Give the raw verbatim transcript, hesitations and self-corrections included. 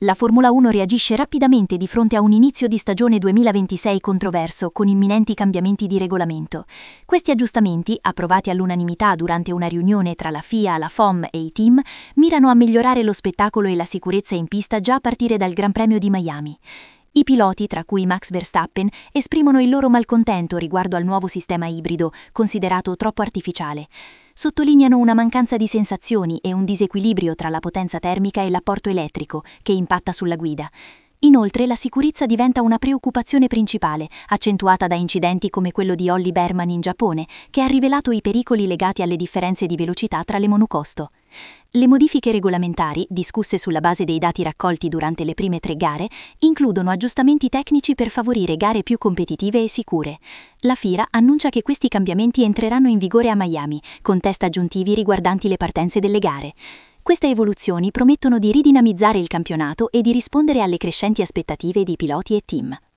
La Formula uno reagisce rapidamente di fronte a un inizio di stagione duemilaventisei controverso con imminenti cambiamenti di regolamento. Questi aggiustamenti, approvati all'unanimità durante una riunione tra la F I A, la F O M e i team, mirano a migliorare lo spettacolo e la sicurezza in pista già a partire dal Gran Premio di Miami. I piloti, tra cui Max Verstappen, esprimono il loro malcontento riguardo al nuovo sistema ibrido, considerato troppo artificiale. Sottolineano una mancanza di sensazioni e un disequilibrio tra la potenza termica e l'apporto elettrico, che impatta sulla guida. Inoltre, la sicurezza diventa una preoccupazione principale, accentuata da incidenti come quello di Ollie Behrman in Giappone, che ha rivelato i pericoli legati alle differenze di velocità tra le monocosto. Le modifiche regolamentari, discusse sulla base dei dati raccolti durante le prime tre gare, includono aggiustamenti tecnici per favorire gare più competitive e sicure. La F I A annuncia che questi cambiamenti entreranno in vigore a Miami, con test aggiuntivi riguardanti le partenze delle gare. Queste evoluzioni promettono di ridinamizzare il campionato e di rispondere alle crescenti aspettative di piloti e team.